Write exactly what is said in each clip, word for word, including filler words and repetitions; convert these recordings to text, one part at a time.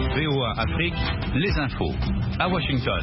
V O A Afrique, les infos. À Washington.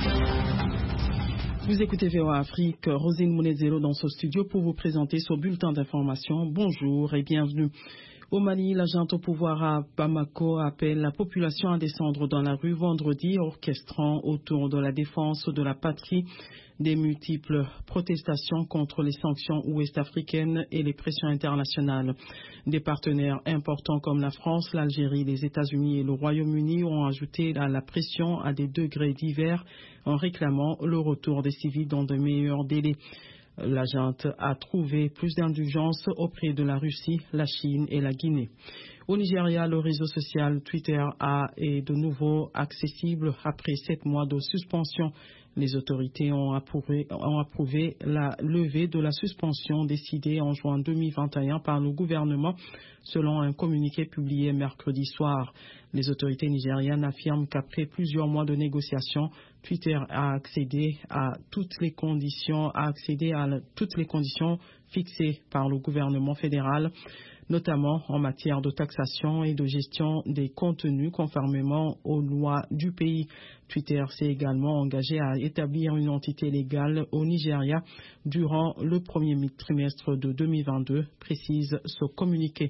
Vous écoutez V O A Afrique, Rosine Mounezelo dans ce studio pour vous présenter ce bulletin d'information. Bonjour et bienvenue. Au Mali, la junte au pouvoir à Bamako appelle la population à descendre dans la rue vendredi, orchestrant autour de la défense de la patrie des multiples protestations contre les sanctions ouest-africaines et les pressions internationales. Des partenaires importants comme la France, l'Algérie, les États-Unis et le Royaume-Uni ont ajouté à la pression à des degrés divers en réclamant le retour des civils dans de meilleurs délais. La junte a trouvé plus d'indulgence auprès de la Russie, la Chine et la Guinée. Au Nigeria, le réseau social Twitter a, est de nouveau accessible après sept mois de suspension. Les autorités ont approuvé, ont approuvé la levée de la suspension décidée en juin deux mille vingt et un par le gouvernement, selon un communiqué publié mercredi soir. Les autorités nigérianes affirment qu'après plusieurs mois de négociations, Twitter a accédé à toutes les conditions, a accédé à la, toutes les conditions fixées par le gouvernement fédéral, notamment en matière de taxation et de gestion des contenus conformément aux lois du pays. Twitter s'est également engagé à établir une entité légale au Nigeria durant le premier trimestre de deux mille vingt-deux, précise ce communiqué.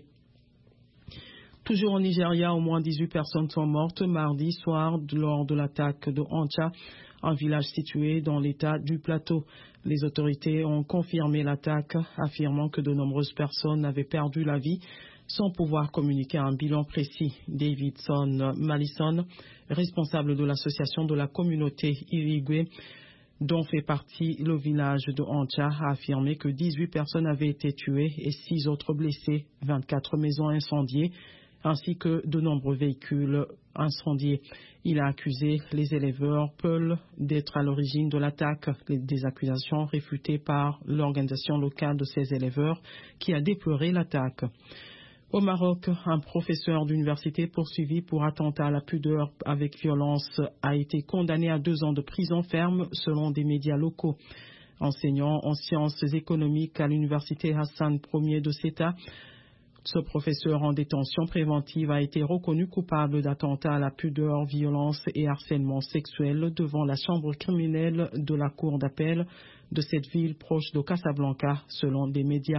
Toujours au Nigeria, au moins dix-huit personnes sont mortes mardi soir lors de l'attaque de Onitsha, un village situé dans l'état du Plateau. Les autorités ont confirmé l'attaque, affirmant que de nombreuses personnes avaient perdu la vie sans pouvoir communiquer un bilan précis. Davidson Malison, responsable de l'association de la communauté Irigwe, dont fait partie le village de Onitsha, a affirmé que dix-huit personnes avaient été tuées et six autres blessées, vingt-quatre maisons incendiées, ainsi que de nombreux véhicules incendiés. Il a accusé les éleveurs Peul d'être à l'origine de l'attaque, des accusations réfutées par l'organisation locale de ces éleveurs qui a déploré l'attaque. Au Maroc, un professeur d'université poursuivi pour attentat à la pudeur avec violence a été condamné à deux ans de prison ferme selon des médias locaux. Enseignant en sciences économiques à l'université Hassan Ier de Ceuta, ce professeur en détention préventive a été reconnu coupable d'attentat à la pudeur, violence et harcèlement sexuel devant la chambre criminelle de la cour d'appel de cette ville proche de Casablanca, selon des médias.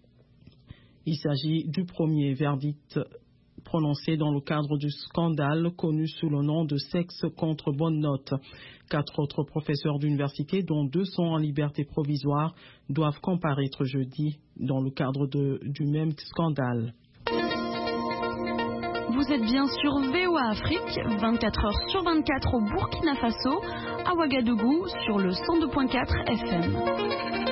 Il s'agit du premier verdict prononcé dans le cadre du scandale connu sous le nom de sexe contre bonne note. Quatre autres professeurs d'université, dont deux sont en liberté provisoire, doivent comparaître jeudi dans le cadre de, du même scandale. Vous êtes bien sur V O A Afrique, vingt-quatre heures sur vingt-quatre au Burkina Faso, à Ouagadougou sur le cent deux virgule quatre F M.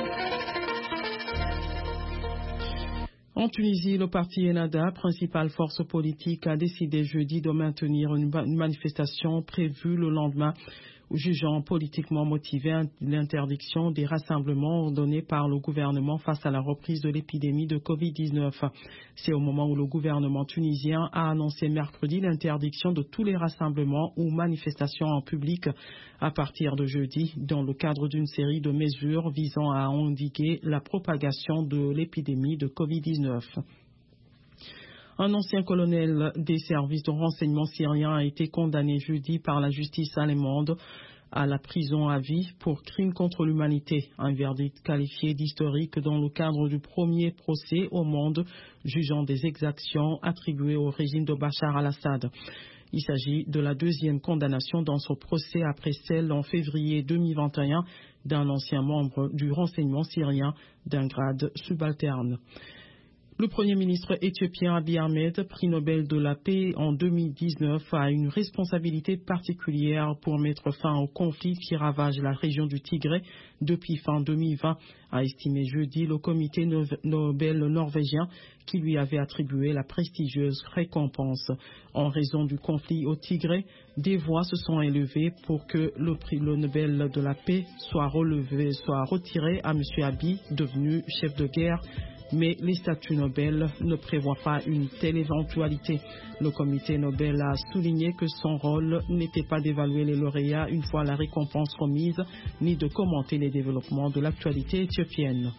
En Tunisie, le parti Ennahda, principale force politique, a décidé jeudi de maintenir une manifestation prévue le lendemain, jugeant politiquement motivée l'interdiction des rassemblements ordonnés par le gouvernement face à la reprise de l'épidémie de covid dix-neuf. C'est au moment où le gouvernement tunisien a annoncé mercredi l'interdiction de tous les rassemblements ou manifestations en public à partir de jeudi, dans le cadre d'une série de mesures visant à endiguer la propagation de l'épidémie de covid dix-neuf. Un ancien colonel des services de renseignement syriens a été condamné jeudi par la justice allemande à la prison à vie pour crime contre l'humanité, un verdict qualifié d'historique dans le cadre du premier procès au monde jugeant des exactions attribuées au régime de Bachar al-Assad. Il s'agit de la deuxième condamnation dans ce procès après celle en février deux mille vingt et un d'un ancien membre du renseignement syrien d'un grade subalterne. Le Premier ministre éthiopien Abiy Ahmed, prix Nobel de la paix en deux mille dix-neuf, a une responsabilité particulière pour mettre fin au conflit qui ravage la région du Tigré depuis fin deux mille vingt, a estimé jeudi le comité Nobel norvégien qui lui avait attribué la prestigieuse récompense. En raison du conflit au Tigré, des voix se sont élevées pour que le prix Nobel de la paix soit relevé, soit retiré à M. Abiy, devenu chef de guerre. Mais les statuts Nobel ne prévoient pas une telle éventualité. Le comité Nobel a souligné que son rôle n'était pas d'évaluer les lauréats une fois la récompense remise, ni de commenter les développements de l'actualité éthiopienne.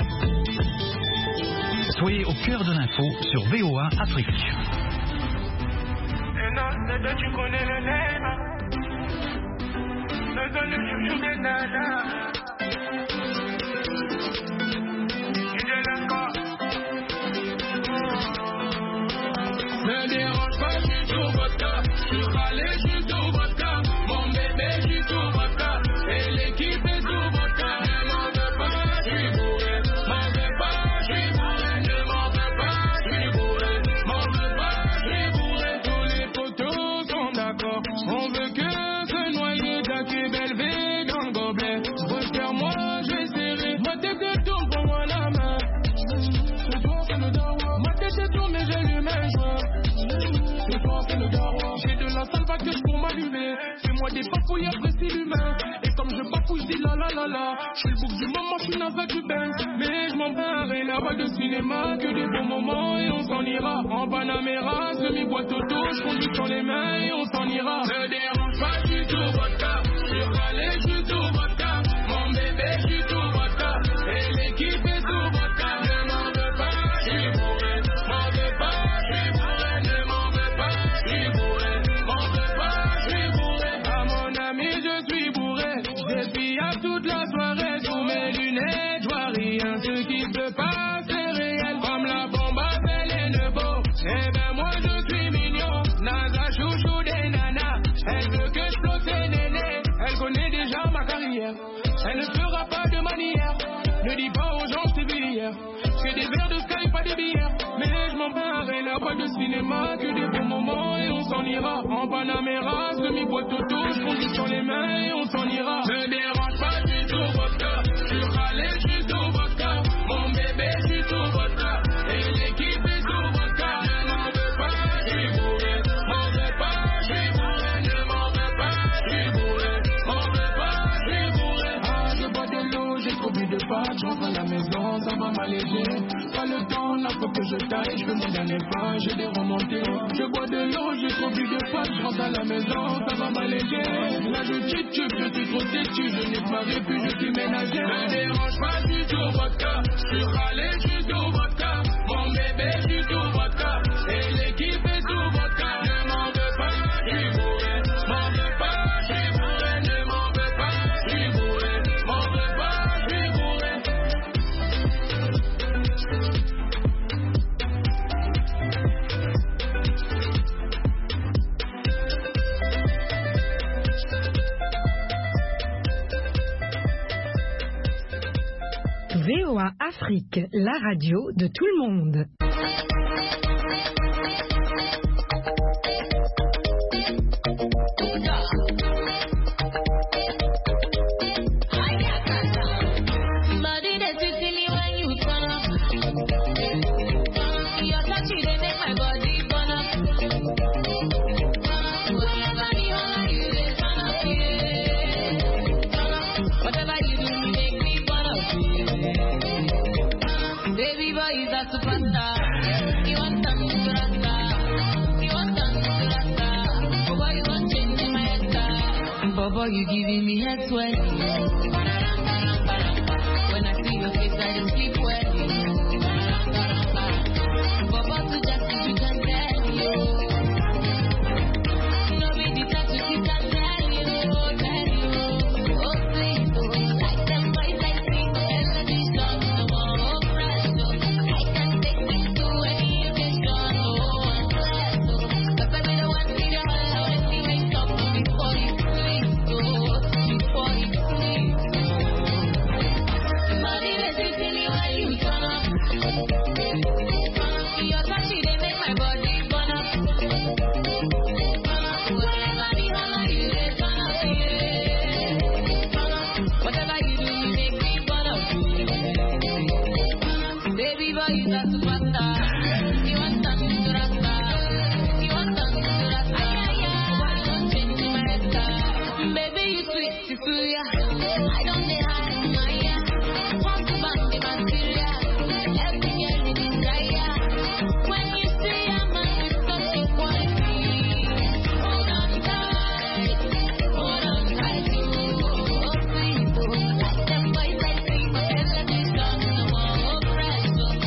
Soyez au cœur de l'info sur V O A Afrique. C'est toi, tu connais le name. Me donne le chouchou des nanas. Tu délances pas. Me dérange pas, je suis tout vodka. Je suis râlé, je suis tout vodka. Mon bébé, je suis tout vodka. Et l'équipe est tout vodka. Ne m'en veux pas, je suis bourré. M'en veux pas, je suis bourré. Ne m'en veux pas, je suis bourré. M'en veux pas, je suis bourré. Tous les potos sont d'accord. On veut que se noyer d'Aké Belvé dans le gobelet. Refaire-moi, je vais serrer. Ma tête est tourne, prends-moi la main. Ce soir, c'est le dawa. Ma tête est tourne, mais j'ai le même joie. Ce soir, c'est le dawa. J'ai de la salvatrice pour m'allumer. Fais-moi des papouilles, apprécie l'humain. Et comme je bafouille, je dis la la la la. Je suis le bouc du moment, je suis navet du bain. Mais je m'en bats et la voix de cinéma. Que des bons moments et on s'en ira. En Panamera, semi-boîte auto. Je conduis sur les mains et on s'en ira. Ne dérange pas, je suis tout vodka. Je suis râlé, je suis tout vodka. Mon bébé, je suis tout vodka. Et l'équipe est tout vodka. Ne m'en veux pas, je suis bourré. M'en veux pas, je suis bourré. Ne m'en veux pas, je suis bourré. M'en veux pas, je suis bourré. À mon ami, je suis bourré. Je suis à toute la soirée. Sous mes lunettes, je vois rien. Ce qui se passe, c'est réel. Comme la bombe à Belle Nebo. Eh ben moi, je suis mignon. Nada chouchou des nanas. Elle veut que je flotte ses nénés. Elle connaît déjà ma carrière. Elle ne fera pas de manière. Ne dis pas aux gens, je t'ai vu hier. Que des verres de Sky, pas des bières. Mais je m'en barre et la boîte de cinéma. Que des bons moments et on s'en ira. En Panamera, semi-boîte auto. Je conduis sur les mains et on s'en ira. Ne dérange pas, je suis tout vodka. Je suis râlé, je suis tout vodka. Mon bébé, je suis tout vodka. Et l'équipe est tout vodka. Ne m'en veux pas, je suis bourré. M'en veux pas, je suis bourré. Ne m'en veux pas, je suis bourré. M'en veux pas, je suis bourré. Ah, je bois de l'eau, j'ai trop bu de pâtes. Je rentre à la maison, ça va m'alléger. Pas le temps, là faut que je taille. Je veux mon dernier pas, j'ai des remontées. Je bois de l'eau, j'ai trop bu de pâtes. Je rentre à la maison, ça va m'alléger. Là je titube, je suis trop têtu. Je n'ai pas vécu, je suis ménager. Ne dérange pas, je suis tout vodka. Je suis râlé, je suis tout vodka. Mon bébé, je suis tout vodka. Et l'équipe est tout vodka. Ne m'en veux pas, je suis bourré. M'en veux pas, je suis bourré. Ne m'en veux pas, je suis bourré. M'en veux pas, je suis bourré. V O A Afrique, la radio de tout le monde. Baby boy is a superstar. You want some Rasta? You want some Rasta? Boy, you want change my hairstyle. Bobo, you giving me head sweat. When I see your face, I don't sleep well. Bobo, to just if you can tell you. No be the type to keep that tell you, tell you. Oh, sweet, like them boys like me. Melody song, no more fresh. I can take me to any occasion. Oh, I'm blessed. Cause I be the one see the whole how I see me stop before you sleep. Oh, before you sleep. Money that you see me while you turn up. Your touch, they make my body burn up. Whenever the hammer you they turn up, yeah. Whatever you do, you make me burn up. Baby boy, you got